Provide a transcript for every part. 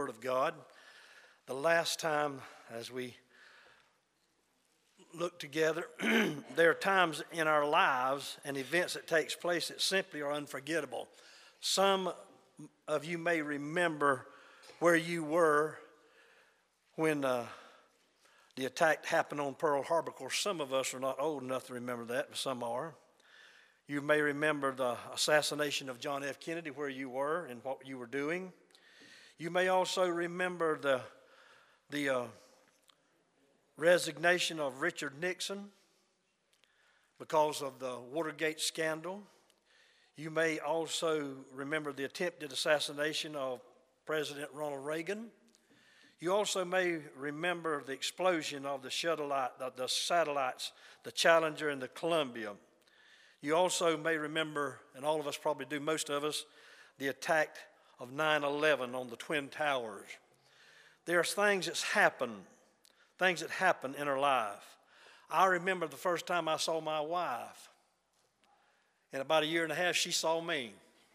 Word of God. The last time as we look together, there are times in our lives and events that takes place that simply are unforgettable. Some of you may remember where you were when the attack happened on Pearl Harbor. Of course, some of us are not old enough to remember that, but some are. You may remember the assassination of John F. Kennedy, where you were and what you were doing. You may also remember the resignation of Richard Nixon because of the Watergate scandal. You may also remember the attempted assassination of President Ronald Reagan. You also may remember the explosion of the satellites, the Challenger and the Columbia. You also may remember, and all of us probably do, most of us, the attack of 9/11 on the Twin Towers. There are things that happen in our life. I remember the first time I saw my wife. In about a year and a half, she saw me.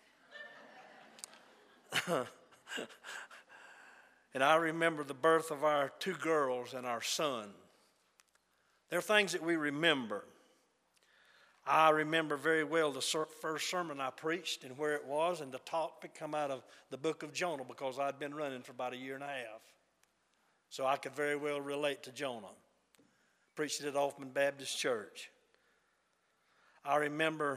And I remember the birth of our 2 girls and our son. There are things that we remember. I remember very well the first sermon I preached and where it was, and the topic come out of the book of Jonah, because I'd been running for about a year and a half. So I could very well relate to Jonah. Preached it at Hoffman Baptist Church. I remember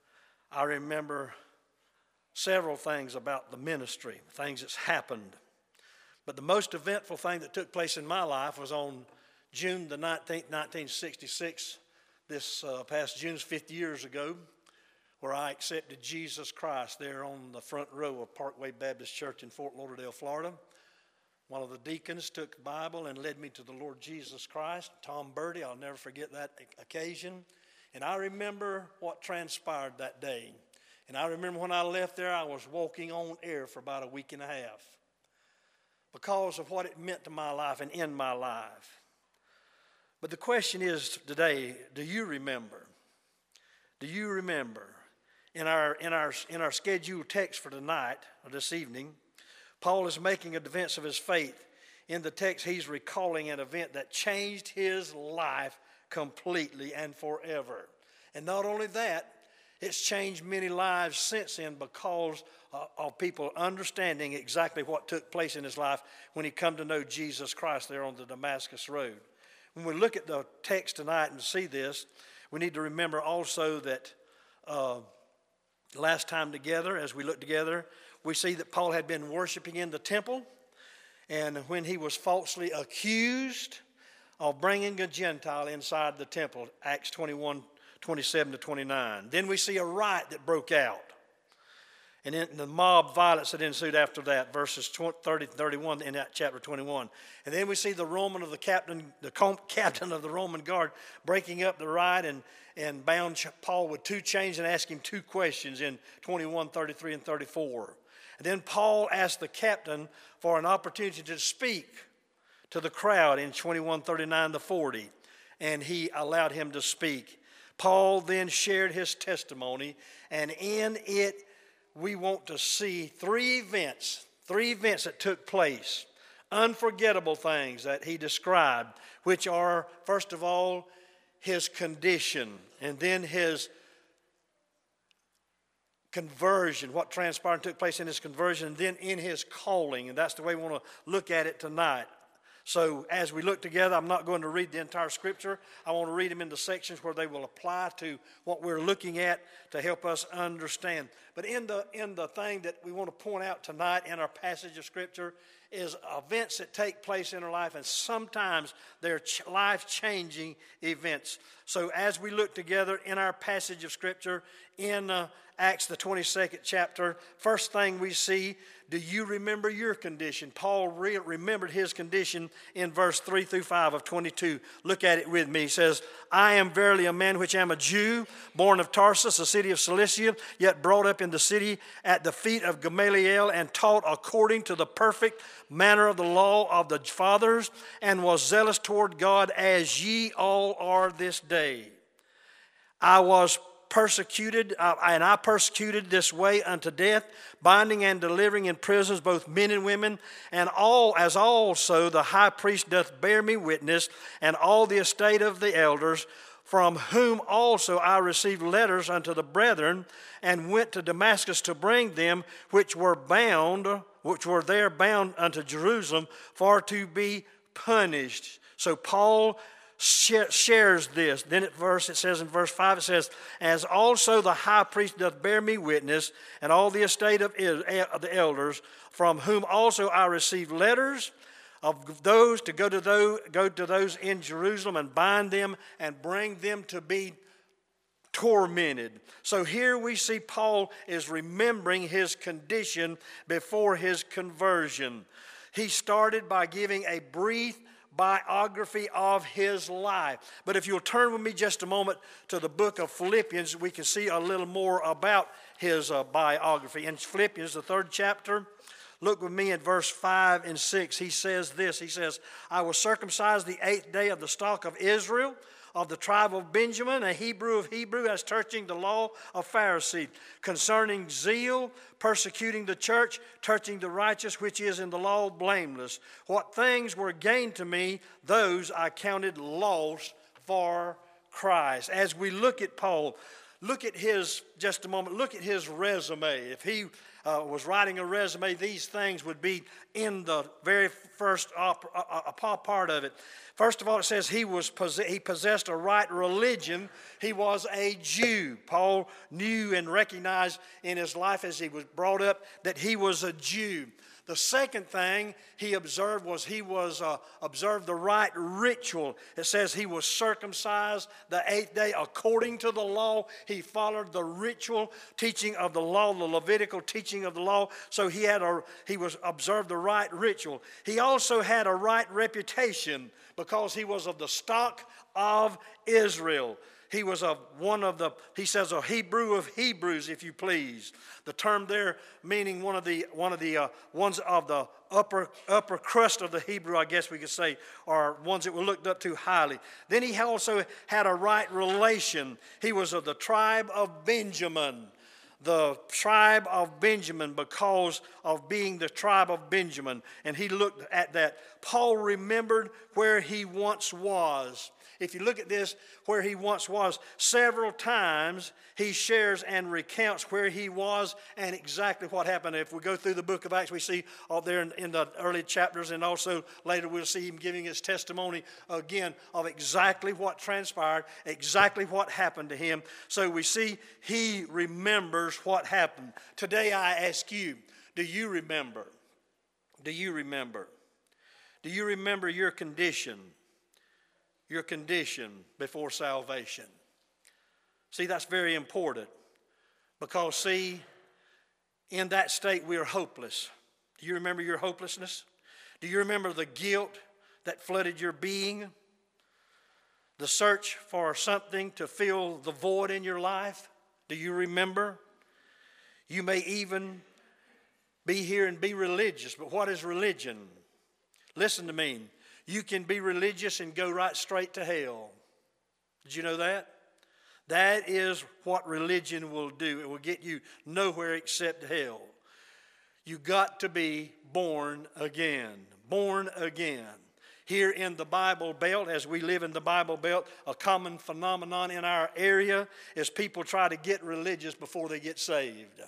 several things about the ministry, things that's happened. But the most eventful thing that took place in my life was on June the 19th, 1966, this past June's 50 years ago, where I accepted Jesus Christ there on the front row of Parkway Baptist Church in Fort Lauderdale, Florida. One of the deacons took the Bible and led me to the Lord Jesus Christ, Tom Birdie. I'll never forget that occasion. And I remember what transpired that day. And I remember when I left there, I was walking on air for about a week and a half because of what it meant to my life and in my life. But the question is today, do you remember? Do you remember? In our scheduled text for tonight, or this evening, Paul is making a defense of his faith. In the text, he's recalling an event that changed his life completely and forever. And not only that, it's changed many lives since then because of people understanding exactly what took place in his life when he come to know Jesus Christ there on the Damascus Road. When we look at the text tonight and see this, we need to remember also that last time together, as we look together, we see that Paul had been worshiping in the temple, and when he was falsely accused of bringing a Gentile inside the temple, Acts 21, 27 to 29. Then we see a riot that broke out. And then the mob violence that ensued after that, verses 30 to 31 in that chapter 21. And then we see the captain of the Roman guard breaking up the riot and bound Paul with 2 chains and asked him 2 questions in 21, 33, and 34. And then Paul asked the captain for an opportunity to speak to the crowd in 21, 39 to 40. And he allowed him to speak. Paul then shared his testimony, and in it we want to see 3 events that took place, unforgettable things that he described, which are, first of all, his condition, and then his conversion, what transpired and took place in his conversion, and then in his calling. And that's the way we want to look at it tonight. So as we look together, I'm not going to read the entire scripture. I want to read them in the sections where they will apply to what we're looking at to help us understand. But in the thing that we want to point out tonight in our passage of scripture is events that take place in our life, and sometimes they're life-changing events. So as we look together in our passage of scripture in Acts, the 22nd chapter, first thing we see, do you remember your condition? Paul remembered his condition in verse 3 through 5 of 22. Look at it with me. He says, I am verily a man which am a Jew, born of Tarsus, a city of Cilicia, yet brought up in the city at the feet of Gamaliel, and taught according to the perfect manner of the law of the fathers, and was zealous toward God as ye all are this day. I was persecuted, and I persecuted this way unto death, binding and delivering in prisons both men and women, and all, as also the high priest doth bear me witness, and all the estate of the elders, from whom also I received letters unto the brethren, and went to Damascus to bring them which were there bound unto Jerusalem, for to be punished. So Paul shares this. Then it says in verse 5, it says, as also the high priest doth bear me witness, and all the estate of the elders, from whom also I received letters of those to go to those in Jerusalem and bind them and bring them to be tormented. So here we see Paul is remembering his condition before his conversion. He started by giving a brief biography of his life. But if you'll turn with me just a moment to the book of Philippians, we can see a little more about his biography. In Philippians, the 3rd chapter, look with me at verse 5 and 6. He says this. He says, I was circumcised the 8th day of the stock of Israel, of the tribe of Benjamin, a Hebrew of Hebrew, as touching the law of Pharisee, concerning zeal, persecuting the church, touching the righteous which is in the law, blameless. What things were gained to me, those I counted loss for Christ. As we look at Paul, look at his resume. If he was writing a resume, these things would be in the very first part of it. First of all, it says he possessed a right religion. He was a Jew. Paul knew and recognized in his life as he was brought up that he was a Jew. The second thing he observed was observed the right ritual. It says he was circumcised the 8th day according to the law. He followed the ritual teaching of the law, the Levitical teaching of the law. So he observed the right ritual. He also had a right reputation because he was of the stock of Israel. He was a Hebrew of Hebrews, if you please. The term there meaning one of the ones of the upper crust of the Hebrew, I guess we could say, or ones that were looked up to highly. Then he also had a right relation. He was of the tribe of Benjamin. The tribe of Benjamin, because of being the tribe of Benjamin. And he looked at that. Paul remembered where he once was. If you look at this, where he once was, several times he shares and recounts where he was and exactly what happened. If we go through the book of Acts, we see out there in the early chapters, and also later we'll see him giving his testimony again of exactly what transpired, exactly what happened to him. So we see he remembers what happened. Today I ask you, do you remember? Do you remember? Do you remember your condition? Your condition before salvation. See, that's very important because, see, in that state we are hopeless. Do you remember your hopelessness? Do you remember the guilt that flooded your being? The search for something to fill the void in your life? Do you remember? You may even be here and be religious, but what is religion? Listen to me. You can be religious and go right straight to hell. Did you know that? That is what religion will do. It will get you nowhere except hell. You got to be born again. Born again. Here in the Bible Belt, as we live in the Bible Belt, a common phenomenon in our area is people try to get religious before they get saved.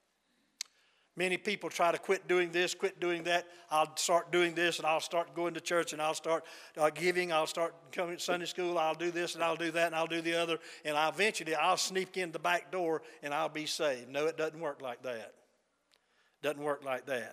Many people try to quit doing this, quit doing that. I'll start doing this, and I'll start going to church, and I'll start giving. I'll start coming to Sunday school. I'll do this, and I'll do that, and I'll do the other. And eventually I'll sneak in the back door, and I'll be saved. No, it doesn't work like that. Doesn't work like that.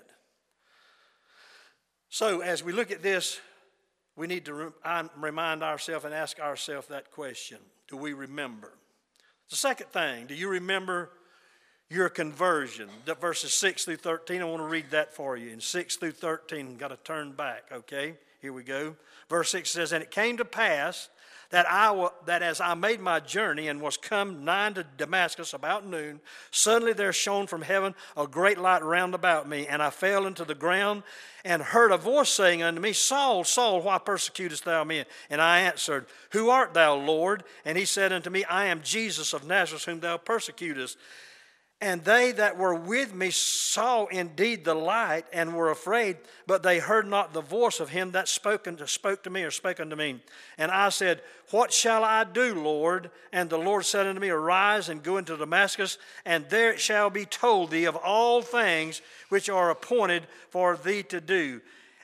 So as we look at this, we need to remind ourselves and ask ourselves that question. Do we remember? The second thing, do you remember your conversion? Verses 6 through 13, I want to read that for you. In 6 through 13, got to turn back, okay? Here we go. Verse 6 says, and it came to pass that as I made my journey and was come nigh to Damascus about noon, suddenly there shone from heaven a great light round about me, and I fell into the ground and heard a voice saying unto me, Saul, Saul, why persecutest thou me? And I answered, Who art thou, Lord? And he said unto me, I am Jesus of Nazareth, whom thou persecutest. And they that were with me saw indeed the light and were afraid, but they heard not the voice of him that spoke unto me. And I said, What shall I do, Lord? And the Lord said unto me, Arise and go into Damascus, and there it shall be told thee of all things which are appointed for thee to do.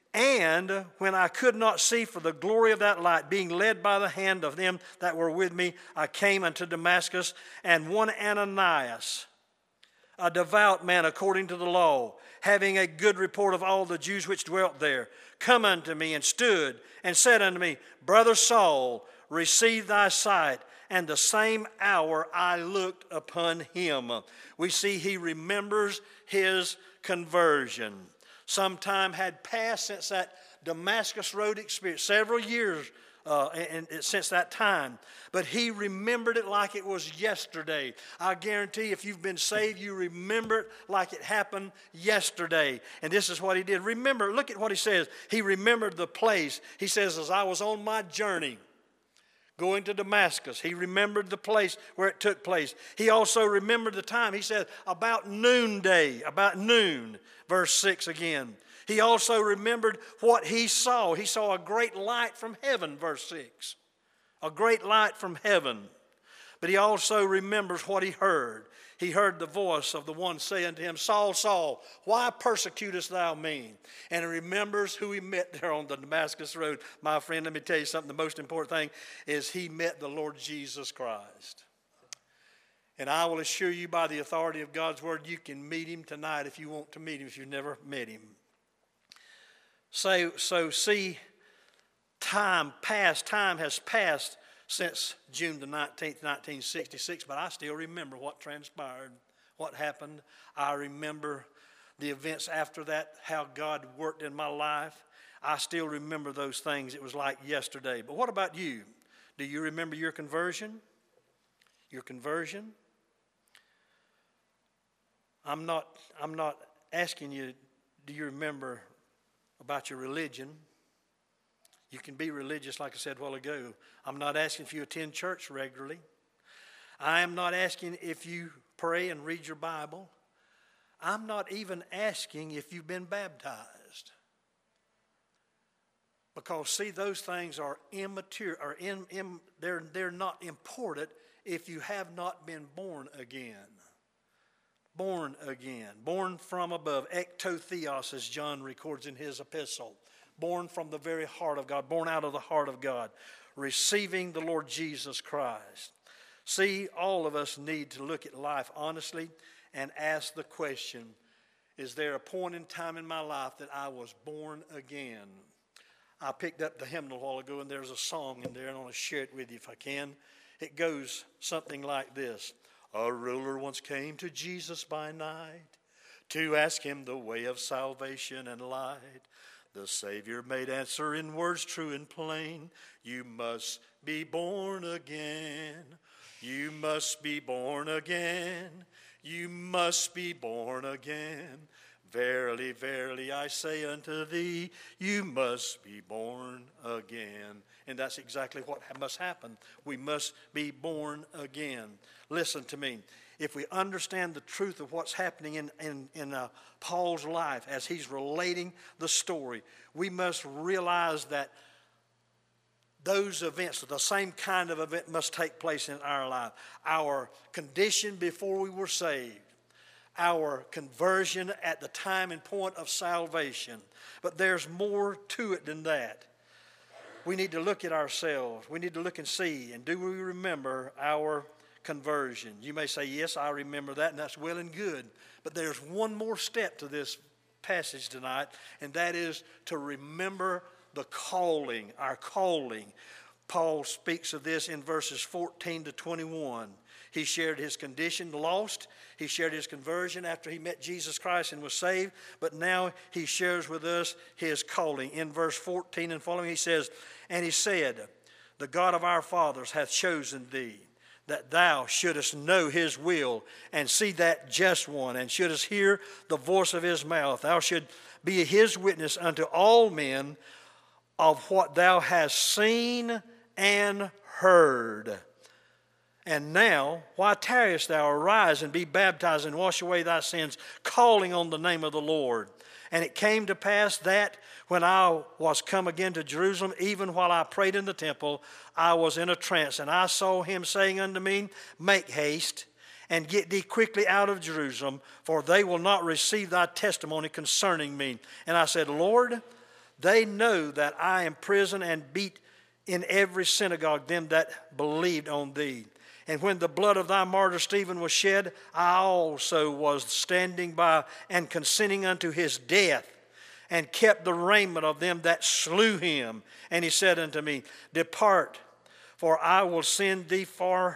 And when I could not see for the glory of that light, being led by the hand of them that were with me, I came unto Damascus, and one Ananias, a devout man according to the law, having a good report of all the Jews which dwelt there, come unto me and stood and said unto me, Brother Saul, receive thy sight. And the same hour I looked upon him. We see he remembers his conversion. Some time had passed since that Damascus Road experience, several years since that time. But he remembered it like it was yesterday. I guarantee if you've been saved, you remember it like it happened yesterday. And this is what he did. Remember, look at what he says. He remembered the place. He says, as I was on my journey going to Damascus, he remembered the place where it took place. He also remembered the time. He said, about noonday, about noon, verse 6 again. He also remembered what he saw. He saw a great light from heaven, verse 6. A great light from heaven. But he also remembers what he heard. He heard the voice of the one saying to him, Saul, Saul, why persecutest thou me? And he remembers who he met there on the Damascus Road. My friend, let me tell you something. The most important thing is he met the Lord Jesus Christ. And I will assure you by the authority of God's word, you can meet him tonight if you want to meet him, if you've never met him. So see, time has passed since June the 19th, 1966, but I still remember what transpired, what happened. I remember the events after that, how God worked in my life. I still remember those things. It was like yesterday. But what about you? Do you remember your conversion? Your conversion? I'm not asking you, do you remember about your religion? You can be religious, like I said a while ago. I'm not asking if you attend church regularly. I am not asking if you pray and read your Bible. I'm not even asking if you've been baptized. Because, see, those things are immaterial, or they're not important if you have not been born again. Born again, born from above, ektotheos, as John records in his epistle. Born from the very heart of God, born out of the heart of God, receiving the Lord Jesus Christ. See, all of us need to look at life honestly and ask the question, is there a point in time in my life that I was born again? I picked up the hymnal a while ago, and there's a song in there, and I want to share it with you if I can. It goes something like this. A ruler once came to Jesus by night to ask him the way of salvation and light. The Savior made answer in words true and plain. You must be born again. You must be born again. You must be born again. Verily, verily, I say unto thee, you must be born again. And that's exactly what must happen. We must be born again. Listen to me. If we understand the truth of what's happening in Paul's life as he's relating the story, we must realize that those events, the same kind of event must take place in our life. Our condition before we were saved, our conversion at the time and point of salvation. But there's more to it than that. We need to look at ourselves. We need to look and see, and do we remember our conversion? You may say, yes, I remember that, and that's well and good. But there's one more step to this passage tonight, and that is to remember the calling, our calling. Paul speaks of this in verses 14 to 21. He shared his condition, lost. He shared his conversion after he met Jesus Christ and was saved. But now he shares with us his calling. In verse 14 and following, he says, and he said, the God of our fathers hath chosen thee, that thou shouldest know his will, and see that just one, and shouldest hear the voice of his mouth. Thou should be his witness unto all men of what thou hast seen and heard. And now, why tarriest thou? Arise and be baptized and wash away thy sins, calling on the name of the Lord. And it came to pass that when I was come again to Jerusalem, even while I prayed in the temple, I was in a trance. And I saw him saying unto me, Make haste, and get thee quickly out of Jerusalem, for they will not receive thy testimony concerning me. And I said, Lord, they know that I am prison and beat in every synagogue them that believed on thee. And when the blood of thy martyr Stephen was shed, I also was standing by and consenting unto his death, and kept the raiment of them that slew him. And he said unto me, Depart, for I will send thee far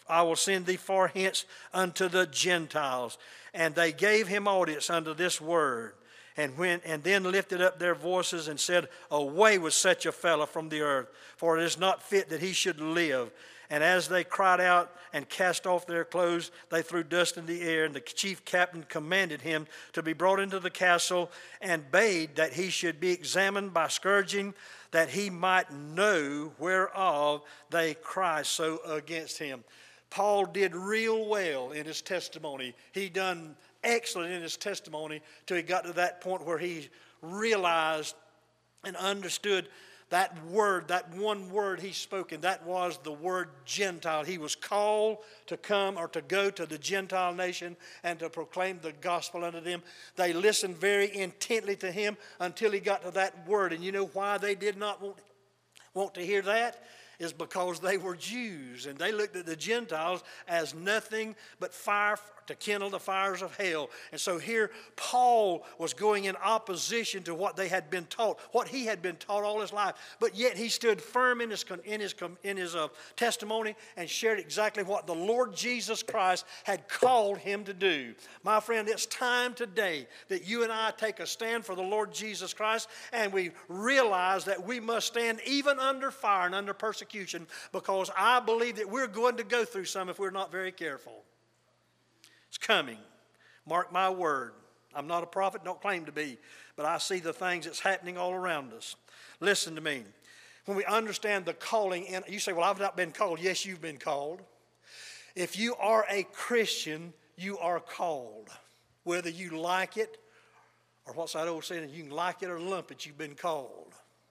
hence unto the Gentiles. And they gave him audience unto this word, and then lifted up their voices and said, Away with such a fellow from the earth, for it is not fit that he should live. And as they cried out and cast off their clothes, they threw dust in the air. And the chief captain commanded him to be brought into the castle, and bade that he should be examined by scourging, that he might know whereof they cry so against him. Paul did real well in his testimony. He done excellent in his testimony till he got to that point where he realized and understood that word, that one word he spoke, and that was the word Gentile. He was called to come or to go to the Gentile nation and to proclaim the gospel unto them. They listened very intently to him until he got to that word. And you know why they did not want to hear that? Is because they were Jews, and they looked at the Gentiles as nothing but fire to kindle the fires of hell. And so here Paul was going in opposition to what they had been taught, what he had been taught all his life. But yet he stood firm in his testimony and shared exactly what the Lord Jesus Christ had called him to do. My friend, it's time today that you and I take a stand for the Lord Jesus Christ, and we realize that we must stand even under fire and under persecution, because I believe that we're going to go through some if we're not very careful. It's coming. Mark my word. I'm not a prophet, don't claim to be, but I see the things that's happening all around us. Listen to me. When we understand the calling, and you say, well, I've not been called. Yes, you've been called. If you are a Christian, you are called. Whether you like it, or what's that old saying, you can like it or lump it, you've been called.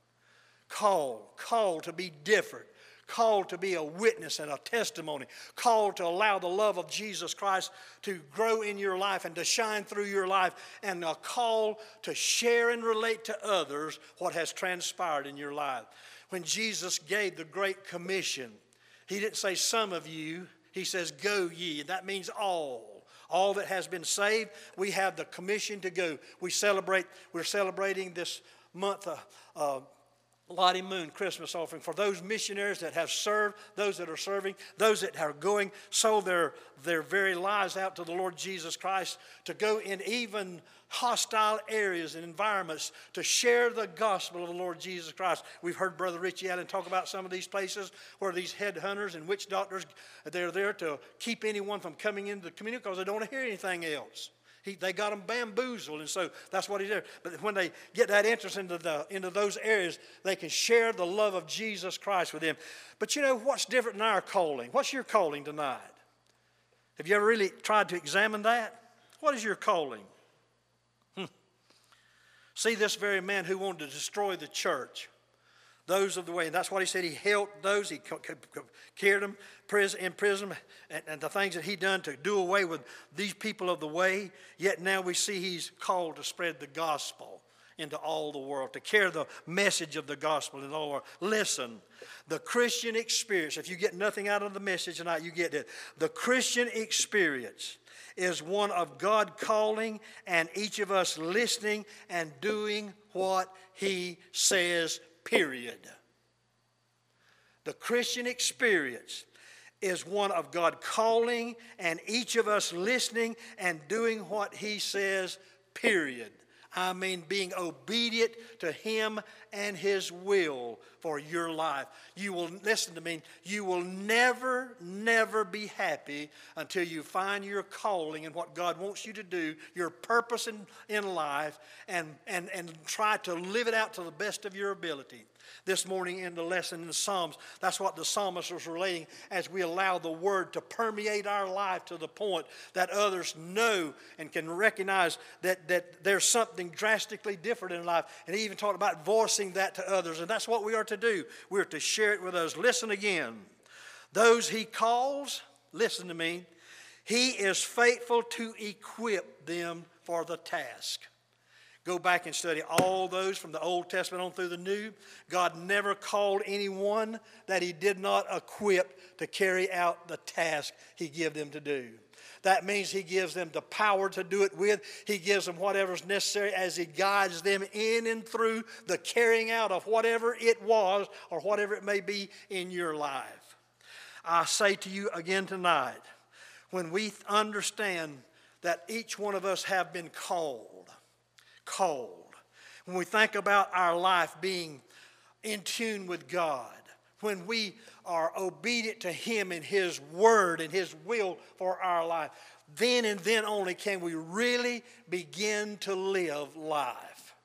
Called to be different. Called to be a witness and a testimony. Called to allow the love of Jesus Christ to grow in your life and to shine through your life. And a call to share and relate to others what has transpired in your life. When Jesus gave the Great Commission, he didn't say some of you. He says, go ye. And that means all. All that has been saved, we have the commission to go. We're celebrating this month Lottie Moon Christmas offering for those missionaries that have served, those that are serving, those that are going, sold their very lives out to the Lord Jesus Christ, to go in even hostile areas and environments to share the gospel of the Lord Jesus Christ. We've heard Brother Richie Allen talk about some of these places where these headhunters and witch doctors, they're there to keep anyone from coming into the community because they don't want to hear anything else. They got them bamboozled, and so that's what he did. But when they get that interest into those areas, they can share the love of Jesus Christ with them. But you know what's different in our calling? What's your calling tonight? Have you ever really tried to examine that? What is your calling? See, this very man who wanted to destroy the church, those of the way, and that's what he said. He helped those, he cared them in prison, and the things that he done to do away with these people of the way. Yet now we see he's called to spread the gospel into all the world, to carry the message of the gospel in all the world. Listen, the Christian experience, if you get nothing out of the message tonight, you get it. The Christian experience is one of God calling and each of us listening and doing what he says, period. The Christian experience is one of God calling and each of us listening and doing what he says, period. I mean being obedient to Him and His will for your life. You will, listen to me, you will never, never be happy until you find your calling and what God wants you to do, your purpose in life, and try to live it out to the best of your ability. This morning in the lesson in the Psalms, that's what the psalmist was relating as we allow the Word to permeate our life to the point that others know and can recognize that there's something drastically different in life. And he even talked about voicing that to others. And that's what we are to do. We're to share it with others. Listen again. Those He calls, listen to me, He is faithful to equip them for the task. Go back and study all those from the Old Testament on through the New. God never called anyone that He did not equip to carry out the task He gave them to do. That means He gives them the power to do it with. He gives them whatever's necessary as He guides them in and through the carrying out of whatever it was or whatever it may be in your life. I say to you again tonight, when we understand that each one of us have been called, when we think about our life being in tune with God, when we are obedient to Him and His Word and His will for our life, then and then only can we really begin to live life.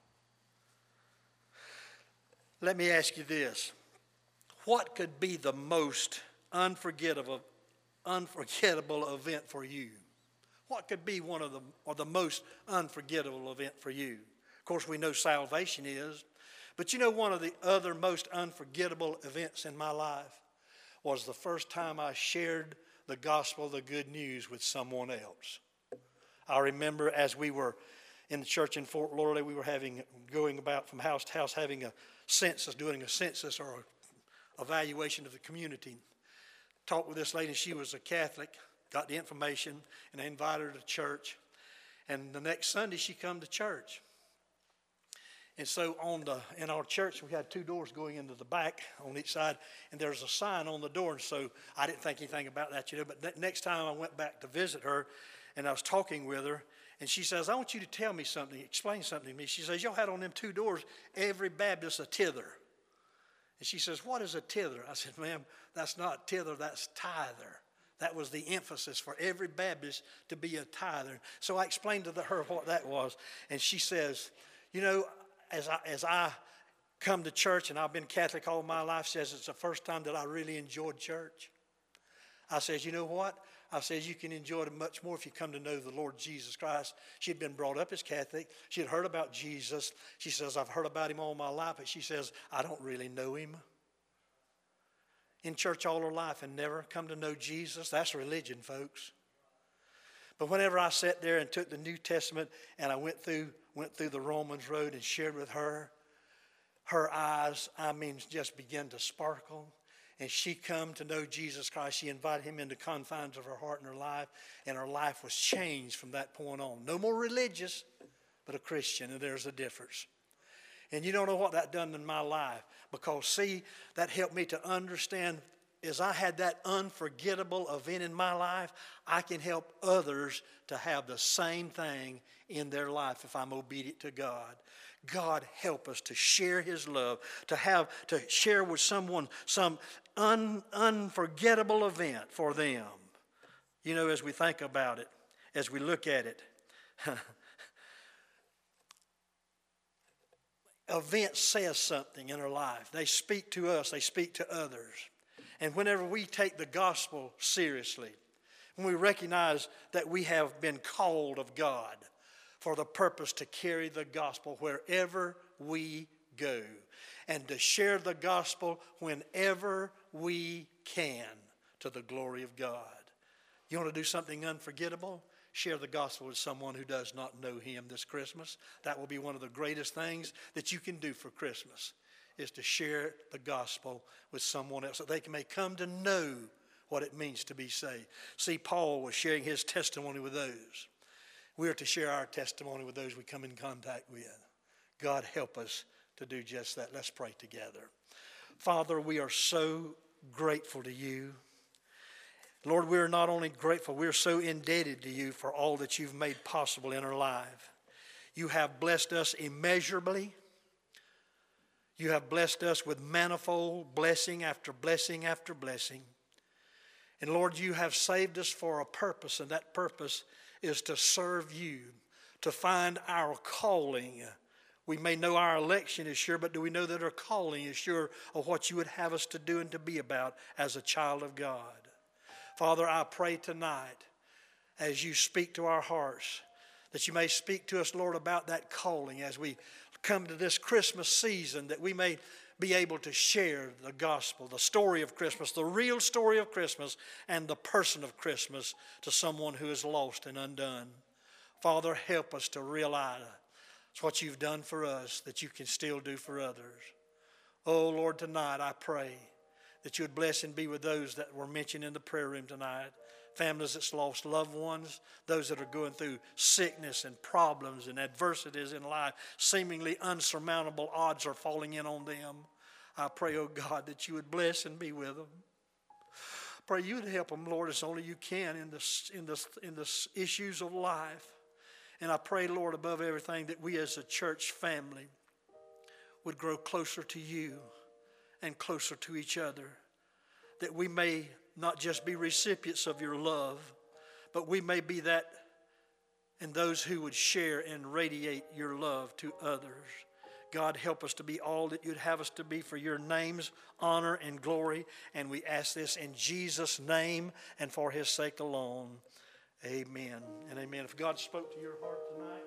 Let me ask you this. What could be the most unforgettable event for you? What could be one of the most unforgettable event for you? Of course, we know salvation is. But you know, one of the other most unforgettable events in my life was the first time I shared the gospel, the good news, with someone else. I remember as we were in the church in Fort Lauderdale, we were going about from house to house, having a census, doing a census or a evaluation of the community. Talked with this lady, she was a Catholic. Got the information, and I invited her to church. And the next Sunday, she come to church. And so in our church, we had two doors going into the back on each side, and there's a sign on the door. And so I didn't think anything about that, But next time I went back to visit her, and I was talking with her, and she says, I want you to tell me something, explain something to me. She says, y'all had on them two doors, every Baptist a tither. And she says, what is a tither? I said, ma'am, that's not tither, that's tither. That was the emphasis for every Baptist to be a tither. So I explained to her what that was. And she says, you know, as I come to church, and I've been Catholic all my life, says it's the first time that I really enjoyed church. I says, you know what? I says, you can enjoy it much more if you come to know the Lord Jesus Christ. She had been brought up as Catholic. She had heard about Jesus. She says, I've heard about Him all my life. But she says, I don't really know Him. In church all her life and never come to know Jesus. That's religion, folks. But whenever I sat there and took the New Testament and I went through the Romans road and shared with her, her eyes, just began to sparkle. And she come to know Jesus Christ. She invited Him into confines of her heart and her life. And her life was changed from that point on. No more religious, but a Christian. And there's a difference. And you don't know what that done in my life. Because, see, that helped me to understand as I had that unforgettable event in my life, I can help others to have the same thing in their life if I'm obedient to God. God help us to share His love, to share with someone some unforgettable event for them. You know, as we think about it, as we look at it, events says something in our life. They speak to us. They speak to others. And whenever we take the gospel seriously, when we recognize that we have been called of God for the purpose to carry the gospel wherever we go and to share the gospel whenever we can to the glory of God. You want to do something unforgettable? Share the gospel with someone who does not know Him this Christmas. That will be one of the greatest things that you can do for Christmas, is to share the gospel with someone else so they may come to know what it means to be saved. See, Paul was sharing his testimony with those. We are to share our testimony with those we come in contact with. God help us to do just that. Let's pray together. Father, we are so grateful to You. Lord, we are not only grateful, we are so indebted to You for all that You've made possible in our life. You have blessed us immeasurably. You have blessed us with manifold blessing after blessing after blessing. And Lord, you have saved us for a purpose, and that purpose is to serve you, to find our calling. We may know our election is sure, but do we know that our calling is sure of what you would have us to do and to be about as a child of God? Father, I pray tonight as you speak to our hearts, that you may speak to us, Lord, about that calling as we come to this Christmas season, that we may be able to share the gospel, the story of Christmas, the real story of Christmas, and the person of Christmas to someone who is lost and undone. Father, help us to realize what you've done for us, that you can still do for others. Oh, Lord, tonight I pray that you would bless and be with those that were mentioned in the prayer room tonight. Families that's lost loved ones, those that are going through sickness and problems and adversities in life, seemingly unsurmountable odds are falling in on them. I pray, oh God, that you would bless and be with them. Pray you would help them, Lord, as only you can in the issues of life. And I pray, Lord, above everything, that we as a church family would grow closer to you and closer to each other, that we may not just be recipients of your love, but we may be that and those who would share and radiate your love to others. God, help us to be all that you'd have us to be for your name's honor and glory. And we ask this in Jesus' name and for his sake alone. Amen and amen. If God spoke to your heart tonight,